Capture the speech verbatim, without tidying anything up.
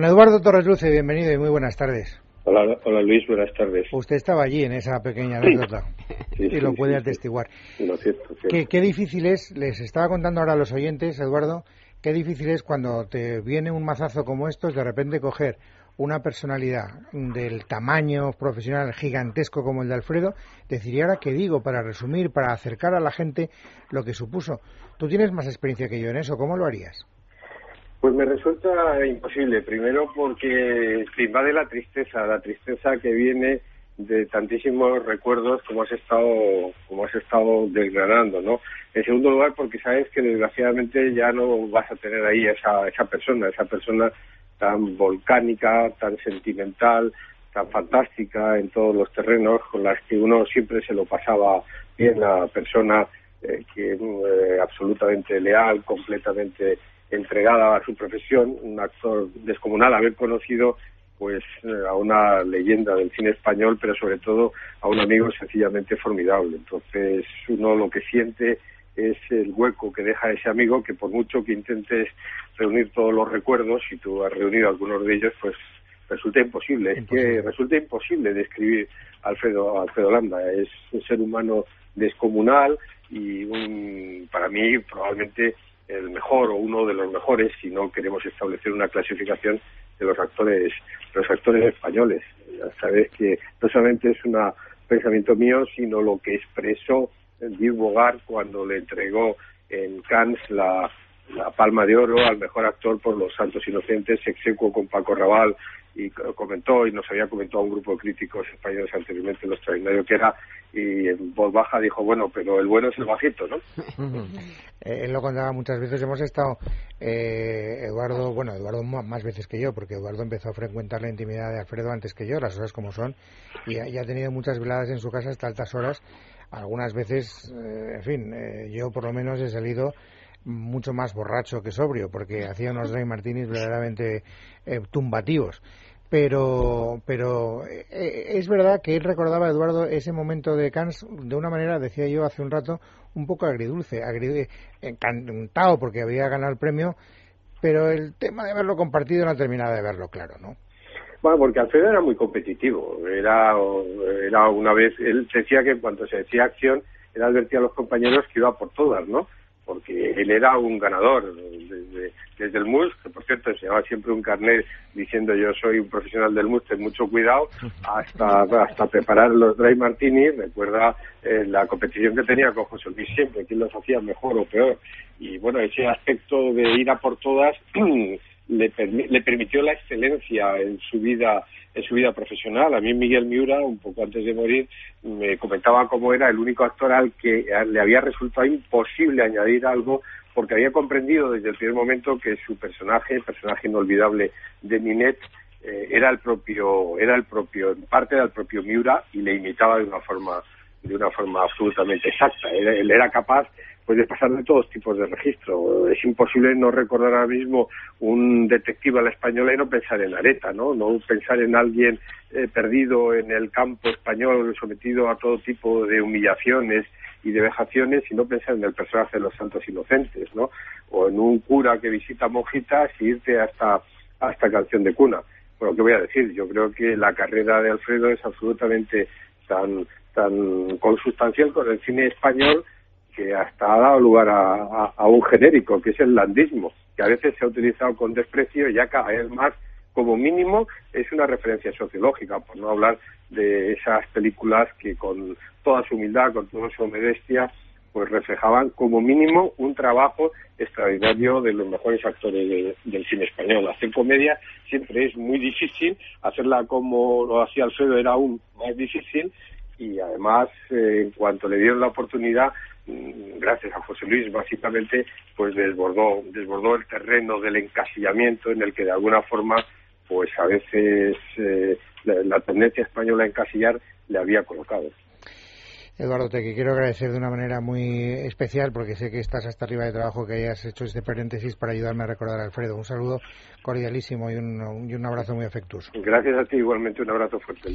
Don Eduardo Torres Luce, bienvenido y muy buenas tardes. Hola, hola Luis, buenas tardes. Usted estaba allí en esa pequeña anécdota sí, sí, y lo sí, puede sí, atestiguar. Sí, lo cierto, cierto. ¿Qué, qué difícil es, les estaba contando ahora a los oyentes, Eduardo, qué difícil es cuando te viene un mazazo como estos, de repente coger una personalidad del tamaño profesional gigantesco como el de Alfredo, decir, ¿y ahora qué digo? Para resumir, para acercar a la gente lo que supuso. Tú tienes más experiencia que yo en eso, ¿cómo lo harías? Pues me resulta imposible, primero porque te invade la tristeza, la tristeza que viene de tantísimos recuerdos como has estado como has estado desgranando, ¿no? En segundo lugar, porque sabes que desgraciadamente ya no vas a tener ahí esa esa persona, esa persona tan volcánica, tan sentimental, tan fantástica en todos los terrenos, con las que uno siempre se lo pasaba bien, la persona eh, que eh, absolutamente leal, completamente entregada a su profesión, un actor descomunal, haber conocido pues a una leyenda del cine español, pero sobre todo a un amigo sencillamente formidable. Entonces uno lo que siente es el hueco que deja ese amigo, que por mucho que intentes reunir todos los recuerdos, si tú has reunido algunos de ellos, pues resulta imposible. imposible. Es que resulta imposible describir a Alfredo, a Alfredo Landa. Es un ser humano descomunal y un, para mí probablemente el mejor o uno de los mejores, si no queremos establecer una clasificación de los actores, los actores españoles. Ya sabes que no solamente es un pensamiento mío, sino lo que expresó Guy Bogart cuando le entregó en Cannes la, la Palma de Oro al mejor actor por Los Santos Inocentes, execuo con Paco Raval, y comentó, y nos había comentado un grupo de críticos españoles anteriormente lo extraordinario que era, y en voz baja dijo, bueno, pero el bueno es el bajito, ¿no? eh, él lo contaba muchas veces, hemos estado, eh, Eduardo, bueno, Eduardo más veces que yo, porque Eduardo empezó a frecuentar la intimidad de Alfredo antes que yo, las horas como son, y ha, y ha tenido muchas veladas en su casa hasta altas horas, algunas veces, eh, en fin, eh, yo por lo menos he salido mucho más borracho que sobrio, porque hacía unos dry martinis verdaderamente eh, tumbativos. Pero pero eh, es verdad que él recordaba, Eduardo, ese momento de Cannes de una manera, decía yo hace un rato, un poco agridulce, agridulce encantado porque había ganado el premio, pero el tema de haberlo compartido no terminaba de verlo claro, ¿no? Bueno, porque Alfredo era muy competitivo, era era una vez, él decía que en cuanto se decía acción, él advertía a los compañeros que iba por todas, ¿no? Porque él era un ganador desde, desde el M U S, que por cierto se llevaba siempre un carnet diciendo yo soy un profesional del M U S, ten mucho cuidado, hasta hasta preparar los dry martinis. Recuerda eh, la competición que tenía con José Luis siempre, quién los hacía mejor o peor, y bueno, ese aspecto de ir a por todas le, permi- le permitió la excelencia en su vida en su vida profesional. A mí Miguel Miura, un poco antes de morir, me comentaba cómo era el único actor al que le había resultado imposible añadir algo, porque había comprendido desde el primer momento que su personaje, el personaje inolvidable de Ninette, eh, era el propio, era el propio, en parte era el propio Miura, y le imitaba de una forma, de una forma absolutamente exacta. Él, él era capaz pues de pasar de todos tipos de registro. Es imposible no recordar ahora mismo un detective a la española y no pensar en Areta, ¿no? No pensar en alguien eh, perdido en el campo español, sometido a todo tipo de humillaciones y de vejaciones, y no pensar en el personaje de Los Santos Inocentes, ¿no? O en un cura que visita monjitas y irte hasta, hasta Canción de Cuna. Bueno, ¿qué voy a decir? Yo creo que la carrera de Alfredo es absolutamente tan, tan consustancial con el cine español, que hasta ha dado lugar a, a, a un genérico, que es el landismo, que a veces se ha utilizado con desprecio y ya cada vez más, como mínimo, es una referencia sociológica, por no hablar de esas películas que con toda su humildad, con toda su modestia, pues reflejaban como mínimo un trabajo extraordinario de los mejores actores de, del cine español. Hacer comedia siempre es muy difícil, hacerla como lo hacía Alfredo era aún más difícil, y además, eh, en cuanto le dieron la oportunidad, gracias a José Luis básicamente, pues desbordó desbordó el terreno del encasillamiento, en el que de alguna forma pues a veces eh, la, la tendencia española a encasillar le había colocado. Eduardo, te quiero agradecer de una manera muy especial, porque sé que estás hasta arriba de trabajo, que hayas hecho este paréntesis para ayudarme a recordar a Alfredo. Un saludo cordialísimo y un, y un abrazo muy afectuoso. Gracias a ti, igualmente un abrazo fuerte.